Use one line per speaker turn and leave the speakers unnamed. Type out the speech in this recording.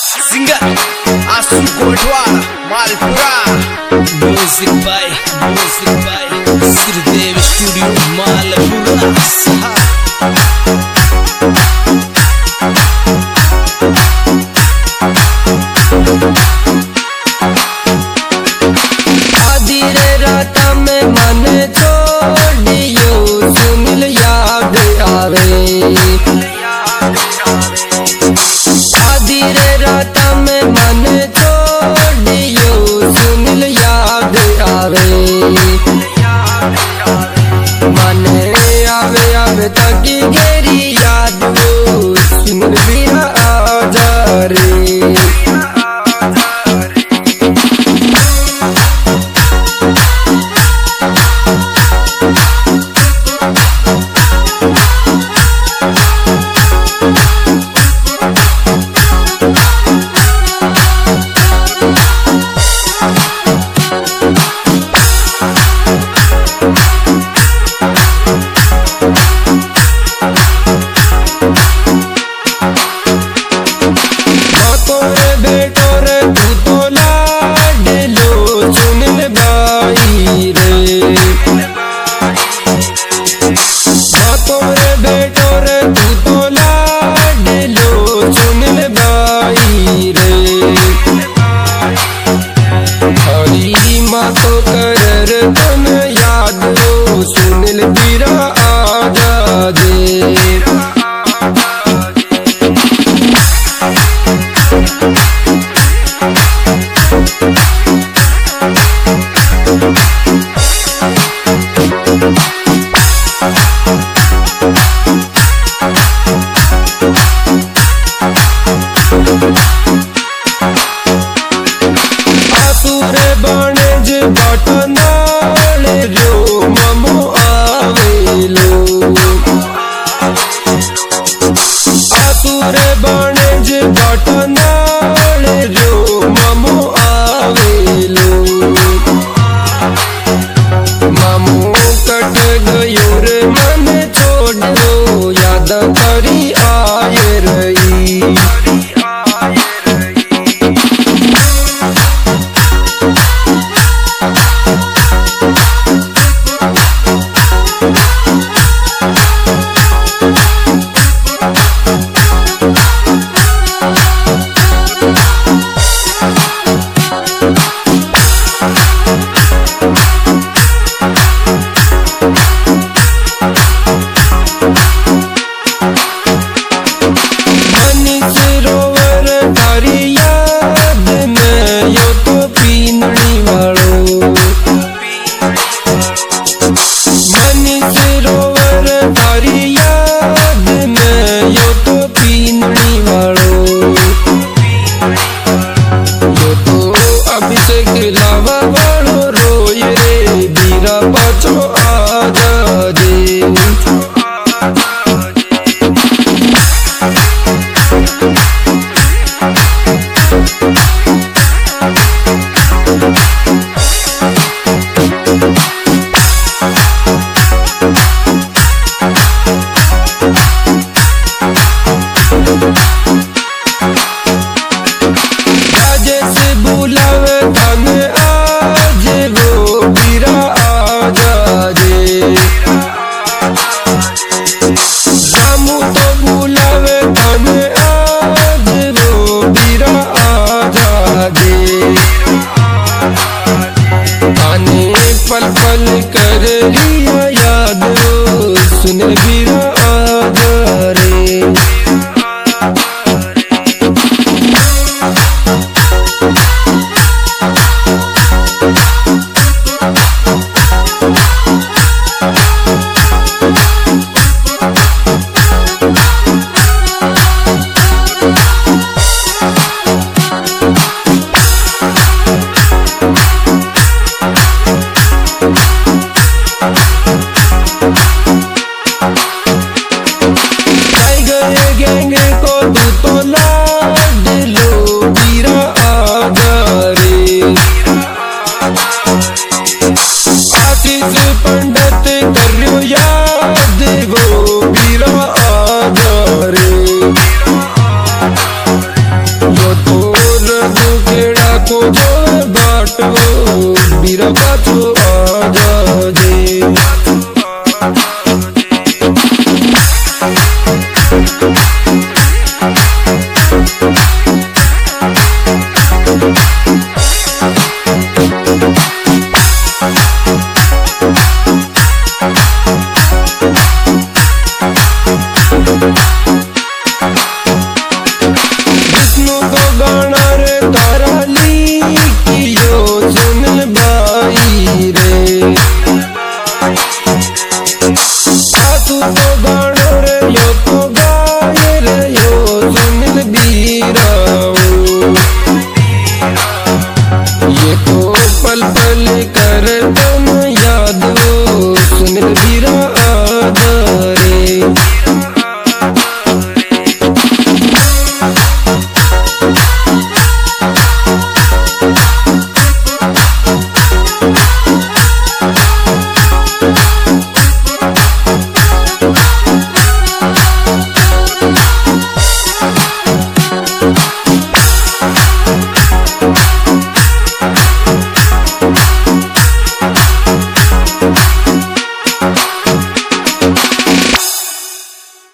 Singer Asu Kotwal Malpura. Music by Shridev studio Malpura.
आधी रात में मन छोड़ियो सुनिल याद आवे। आधी रात में मन छोड़ियो सुनिल याद आवे। मन आवे आवे तकी गेरी याद वो सुनिल बिना आजा रे। तो करर तन याद हो सुनिल बीरा आजा दे। बटनाल जो ममो आवेलो आसुर बणज बटनाल जो ममो आवेलो। ममो कट गयो रे मन छोड़ो याद करी आए रही। बाणा